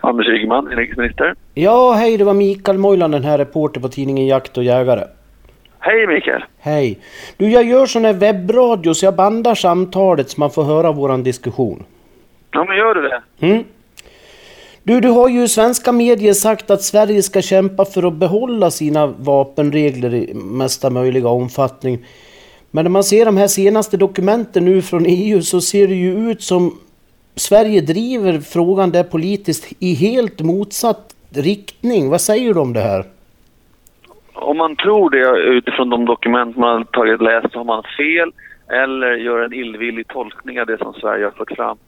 Anders Ygeman, inrikesminister. Ja, hej, det var Mikael Moiland, den här reporter på tidningen Jakt och Jägare. Hej Mikael. Hej. Du, jag gör sån här webbradio så jag bandar samtalet så man får höra våran diskussion. Ja, men gör du det? Du har ju i svenska medier sagt att Sverige ska kämpa för att behålla sina vapenregler i mesta möjliga omfattning. Men när man ser de här senaste dokumenten nu från EU så ser det ju ut som Sverige driver frågan där politiskt i helt motsatt riktning. Vad säger du om det här? Om man tror det utifrån de dokument man har tagit läst så har man fel eller gör en illvillig tolkning av det som Sverige har fått fram.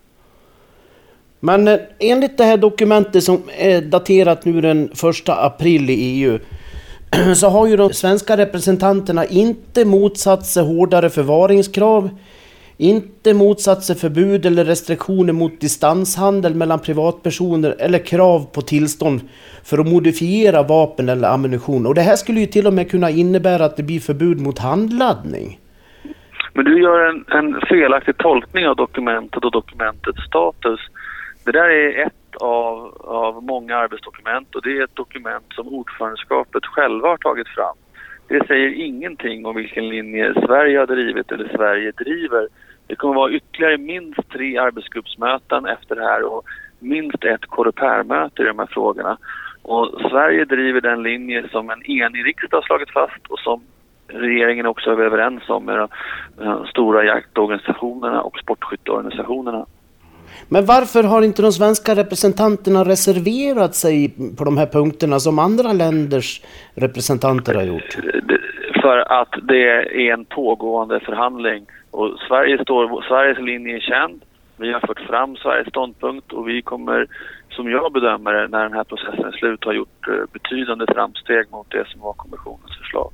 Men enligt det här dokumentet som är daterat nu den 1 april i EU så har ju de svenska representanterna inte motsatt sig hårdare förvaringskrav, inte motsatt sig förbud eller restriktioner mot distanshandel mellan privatpersoner eller krav på tillstånd för att modifiera vapen eller ammunition. Och det här skulle ju till och med kunna innebära att det blir förbud mot handladdning. Men du gör en felaktig tolkning av dokumentet och dokumentets status. Det där är ett av många arbetsdokument och det är ett dokument som ordförandeskapet själva har tagit fram. Det säger ingenting om vilken linje Sverige har drivit eller Sverige driver. Det kommer vara ytterligare minst 3 arbetsgruppsmöten efter det här och minst 1 korrepermöte i de här frågorna. Och Sverige driver den linje som en enig riksdag har slagit fast och som regeringen också är överens om med de stora jaktorganisationerna och sportskytteorganisationerna. Men varför har inte de svenska representanterna reserverat sig på de här punkterna som andra länders representanter har gjort? För att det är en pågående förhandling och Sveriges linje är känd. Vi har fört fram Sveriges ståndpunkt och vi kommer, som jag bedömer det, när den här processen är slut, ha gjort betydande framsteg mot det som var kommissionens förslag.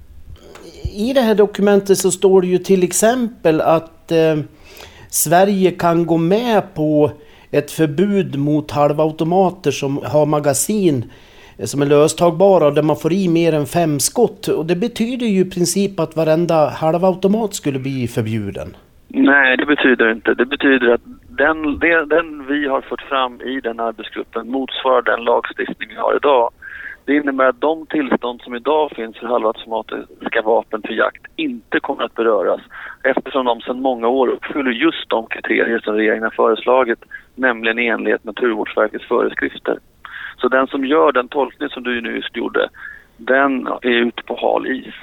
I det här dokumentet så står det ju till exempel att Sverige kan gå med på ett förbud mot halvautomater som har magasin som är löstagbara och där man får i mer än 5 skott. Och det betyder ju i princip att varenda halvautomat skulle bli förbjuden. Nej, det betyder inte. Det betyder att den vi har fått fram i den arbetsgruppen motsvarar den lagstiftning vi har idag. Det innebär att de tillstånd som idag finns för halvautomatiska vapen för jakt inte kommer att beröras eftersom de sedan många år uppfyller just de kriterier som regeringen har föreslagit, nämligen i enlighet med Naturvårdsverkets föreskrifter. Så den som gör den tolkning som du nu just gjorde, den är ute på hal is.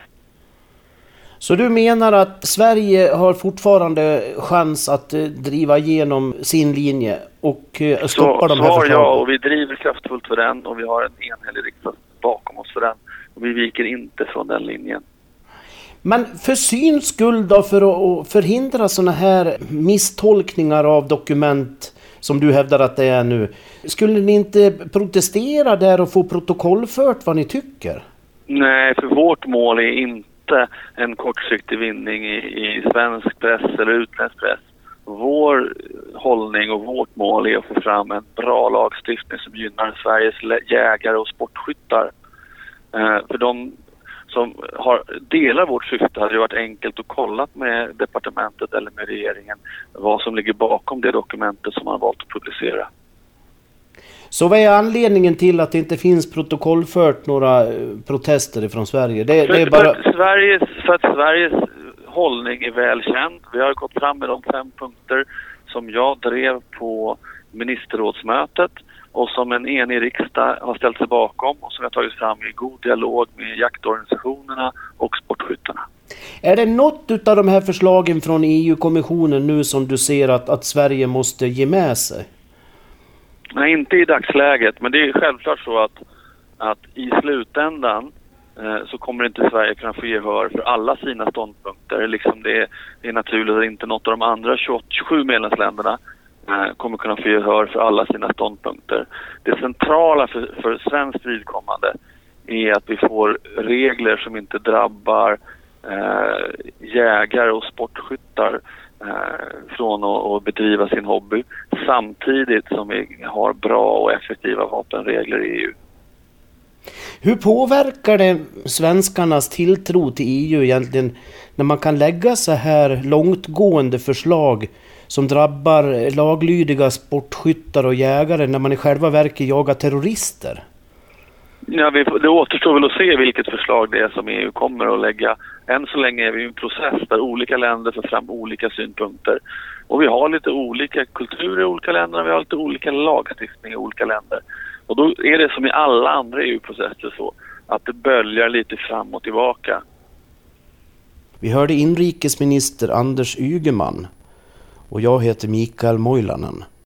Så du menar att Sverige har fortfarande chans att driva igenom sin linje och stoppa de här förslagen? Ja, och vi driver kraftfullt för den och vi har en enhällig riksdag bakom oss för den. Och vi viker inte från den linjen. Men för syns skull då, för att förhindra såna här misstolkningar av dokument som du hävdar att det är nu, skulle ni inte protestera där och få protokollfört vad ni tycker? Nej, för vårt mål är inte en kortsiktig vinning i svensk press eller utländsk press. Vår hållning och vårt mål är att få fram en bra lagstiftning som gynnar Sveriges jägare och sportskyttar. För de som delar vårt syfte hade det varit enkelt att kolla med departementet eller med regeringen vad som ligger bakom det dokumentet som man valt att publicera. Så vad är anledningen till att det inte finns protokollfört några protester från Sverige? Det är bara... för att Sveriges hållning är väl känd. Vi har gått fram med de 5 punkter som jag drev på ministerrådsmötet och som en enig riksdag har ställt sig bakom och som jag har tagit fram i god dialog med jaktorganisationerna och sportskyttarna. Är det något av de här förslagen från EU-kommissionen nu som du ser att Sverige måste ge med sig? Nej, inte i dagsläget, men det är självklart så att i slutändan så kommer inte Sverige kunna få gehör för alla sina ståndpunkter. Liksom det är naturligt att inte något av de andra 27 medlemsländerna kommer kunna få gehör för alla sina ståndpunkter. Det centrala för svenskt vidkommande är att vi får regler som inte drabbar jägare och sportskyttar från att bedriva sin hobby samtidigt som vi har bra och effektiva vapenregler i EU. Hur påverkar det svenskarnas tilltro till EU egentligen när man kan lägga så här långtgående förslag som drabbar laglydiga sportskyttar och jägare när man i själva verket jagar terrorister? Ja, det återstår väl att se vilket förslag det är som EU kommer att lägga. Än så länge är vi i en process där olika länder får fram olika synpunkter. Och vi har lite olika kulturer i olika länder, vi har lite olika lagstiftning i olika länder. Och då är det som i alla andra EU-processer så att det böljar lite fram och tillbaka. Vi hörde inrikesminister Anders Ygeman och jag heter Mikael Moilanen.